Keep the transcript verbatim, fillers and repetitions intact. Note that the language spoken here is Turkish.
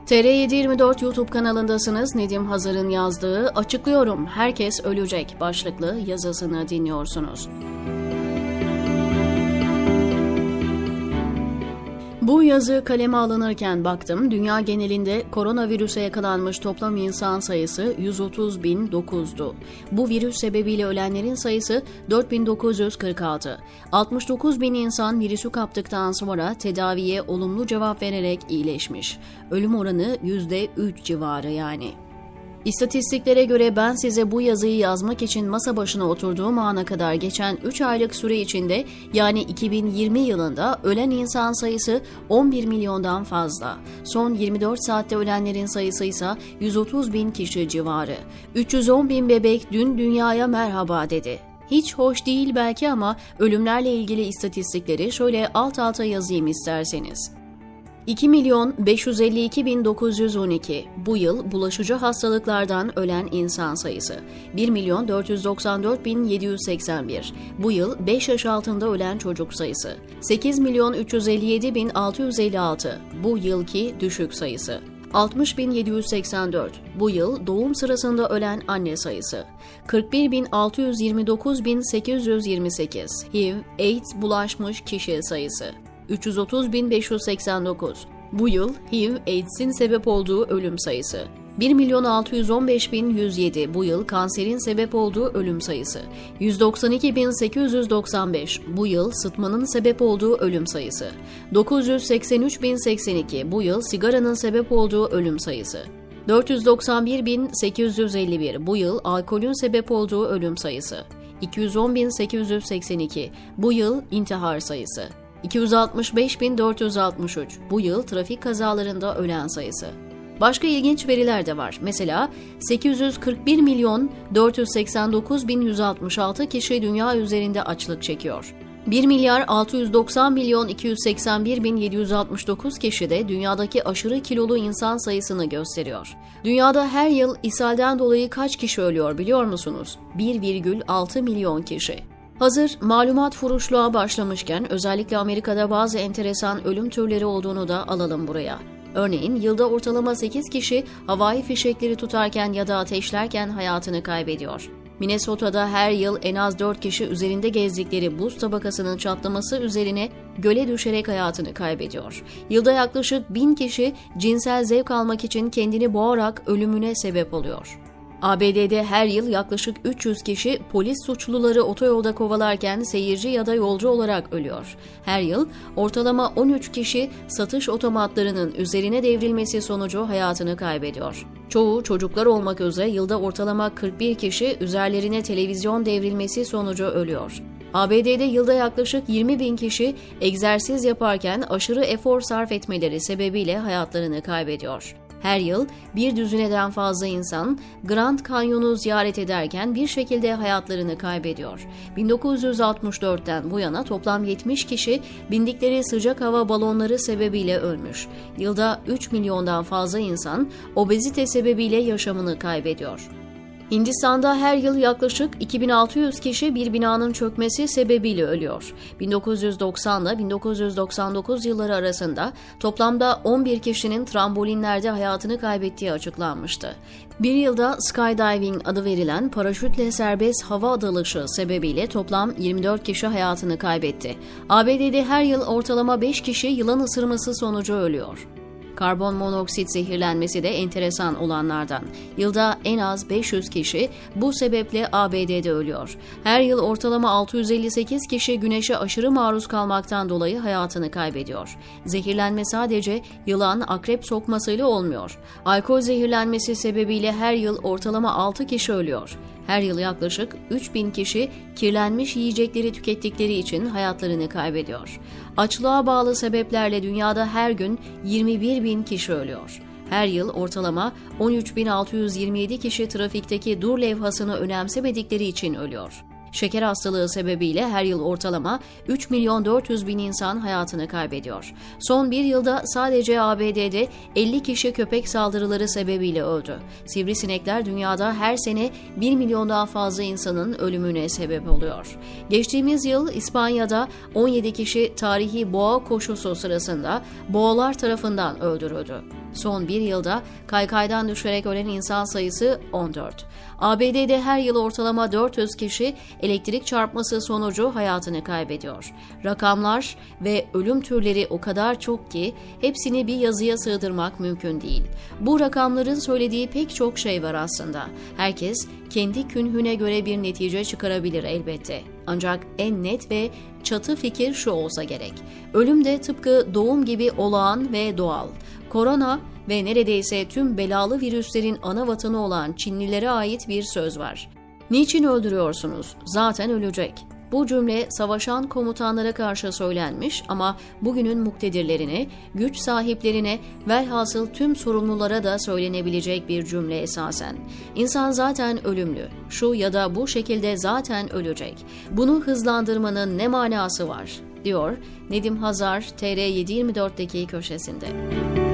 T R yedi yirmi dört YouTube kanalındasınız. Nedim Hazar'ın yazdığı "Açıklıyorum, herkes ölecek" başlıklı yazısını dinliyorsunuz. Bu yazı kaleme alınırken baktım, dünya genelinde koronavirüse yakalanmış toplam insan sayısı yüz otuz bin dokuzdu. Bu virüs sebebiyle ölenlerin sayısı dört bin dokuz yüz kırk altı. altmış dokuz bin insan virüsü kaptıktan sonra tedaviye olumlu cevap vererek iyileşmiş. Ölüm oranı yüzde üç civarı yani. İstatistiklere göre ben size bu yazıyı yazmak için masa başına oturduğum ana kadar geçen üç aylık süre içinde, yani iki bin yirmi yılında ölen insan sayısı on bir milyondan fazla. Son yirmi dört saatte ölenlerin sayısı ise yüz otuz bin kişi civarı. üç yüz on bin bebek dün dünyaya merhaba dedi. Hiç hoş değil belki ama ölümlerle ilgili istatistikleri şöyle alt alta yazayım isterseniz. iki milyon beş yüz elli iki bin dokuz yüz on iki bu yıl bulaşıcı hastalıklardan ölen insan sayısı. bir milyon dört yüz doksan dört bin yedi yüz seksen bir bu yıl beş yaş altında ölen çocuk sayısı. sekiz milyon üç yüz elli yedi bin altı yüz elli altı bu yılki düşük sayısı. altmış bin yedi yüz seksen dört bu yıl doğum sırasında ölen anne sayısı. kırk bir bin altı yüz yirmi dokuz bin sekiz yüz yirmi sekiz H I V, AIDS bulaşmış kişi sayısı. üç yüz otuz bin beş yüz seksen dokuz bu yıl H I V, AIDS'in sebep olduğu ölüm sayısı. bir milyon altı yüz on beş bin yüz yedi bu yıl kanserin sebep olduğu ölüm sayısı. yüz doksan iki bin sekiz yüz doksan beş bu yıl sıtmanın sebep olduğu ölüm sayısı. dokuz yüz seksen üç bin seksen iki bu yıl sigaranın sebep olduğu ölüm sayısı. dört yüz doksan bir bin sekiz yüz elli bir bu yıl alkolün sebep olduğu ölüm sayısı. iki yüz on bin sekiz yüz seksen iki bu yıl intihar sayısı. iki yüz altmış beş bin dört yüz altmış üç bu yıl trafik kazalarında ölen sayısı. Başka ilginç veriler de var. Mesela sekiz yüz kırk bir milyon dört yüz seksen dokuz bin yüz altmış altı kişi dünya üzerinde açlık çekiyor. bir milyar altı yüz doksan milyon iki yüz seksen bir bin yedi yüz altmış dokuz kişi de dünyadaki aşırı kilolu insan sayısını gösteriyor. Dünyada her yıl ishalden dolayı kaç kişi ölüyor biliyor musunuz? bir virgül altı milyon kişi. Hazır malumat furuşluğa başlamışken özellikle Amerika'da bazı enteresan ölüm türleri olduğunu da alalım buraya. Örneğin yılda ortalama sekiz kişi havai fişekleri tutarken ya da ateşlerken hayatını kaybediyor. Minnesota'da her yıl en az dört kişi üzerinde gezdikleri buz tabakasının çatlaması üzerine göle düşerek hayatını kaybediyor. Yılda yaklaşık bin kişi cinsel zevk almak için kendini boğarak ölümüne sebep oluyor. A B D'de her yıl yaklaşık üç yüz kişi polis suçluları otoyolda kovalarken seyirci ya da yolcu olarak ölüyor. Her yıl ortalama on üç kişi satış otomatlarının üzerine devrilmesi sonucu hayatını kaybediyor. Çoğu çocuklar olmak üzere yılda ortalama kırk bir kişi üzerlerine televizyon devrilmesi sonucu ölüyor. A B D'de yılda yaklaşık yirmi bin kişi egzersiz yaparken aşırı efor sarf etmeleri sebebiyle hayatlarını kaybediyor. Her yıl bir düzineden fazla insan Grand Canyon'u ziyaret ederken bir şekilde hayatlarını kaybediyor. bin dokuz yüz altmış dörtten bu yana toplam yetmiş kişi bindikleri sıcak hava balonları sebebiyle ölmüş. Yılda üç milyondan fazla insan obezite sebebiyle yaşamını kaybediyor. Hindistan'da her yıl yaklaşık iki bin altı yüz kişi bir binanın çökmesi sebebiyle ölüyor. bin dokuz yüz doksan ile bin dokuz yüz doksan dokuz yılları arasında toplamda on bir kişinin trambolinlerde hayatını kaybettiği açıklanmıştı. Bir yılda skydiving adı verilen paraşütle serbest hava dalışı sebebiyle toplam yirmi dört kişi hayatını kaybetti. A B D'de her yıl ortalama beş kişi yılan ısırması sonucu ölüyor. Karbon monoksit zehirlenmesi de enteresan olanlardan. Yılda en az beş yüz kişi bu sebeple A B D'de ölüyor. Her yıl ortalama altı yüz elli sekiz kişi güneşe aşırı maruz kalmaktan dolayı hayatını kaybediyor. Zehirlenme sadece yılan, akrep sokmasıyla olmuyor. Alkol zehirlenmesi sebebiyle her yıl ortalama altı kişi ölüyor. Her yıl yaklaşık üç bin kişi kirlenmiş yiyecekleri tükettikleri için hayatlarını kaybediyor. Açlığa bağlı sebeplerle dünyada her gün yirmi bir bin kişi ölüyor. Her yıl ortalama on üç bin altı yüz yirmi yedi kişi trafikteki dur levhasını önemsemedikleri için ölüyor. Şeker hastalığı sebebiyle her yıl ortalama üç milyon dört yüz bin insan hayatını kaybediyor. Son bir yılda sadece A B D'de elli kişi köpek saldırıları sebebiyle öldü. Sivrisinekler dünyada her sene bir milyondan fazla insanın ölümüne sebep oluyor. Geçtiğimiz yıl İspanya'da on yedi kişi tarihi boğa koşusu sırasında boğalar tarafından öldürüldü. Son bir yılda kaykaydan düşerek ölen insan sayısı on dört. A B D'de her yıl ortalama dört yüz kişi elektrik çarpması sonucu hayatını kaybediyor. Rakamlar ve ölüm türleri o kadar çok ki hepsini bir yazıya sığdırmak mümkün değil. Bu rakamların söylediği pek çok şey var aslında. Herkes kendi künhüne göre bir netice çıkarabilir elbette. Ancak en net ve çatı fikir şu olsa gerek: ölüm de tıpkı doğum gibi olağan ve doğal. Korona ve neredeyse tüm belalı virüslerin ana vatanı olan Çinlilere ait bir söz var. "Niçin öldürüyorsunuz? Zaten ölecek." Bu cümle savaşan komutanlara karşı söylenmiş ama bugünün muktedirlerine, güç sahiplerine, velhasıl tüm sorumlulara da söylenebilecek bir cümle esasen. İnsan zaten ölümlü, şu ya da bu şekilde zaten ölecek. Bunu hızlandırmanın ne manası var, diyor Nedim Hazar T R yedi yirmi dört'teki köşesinde.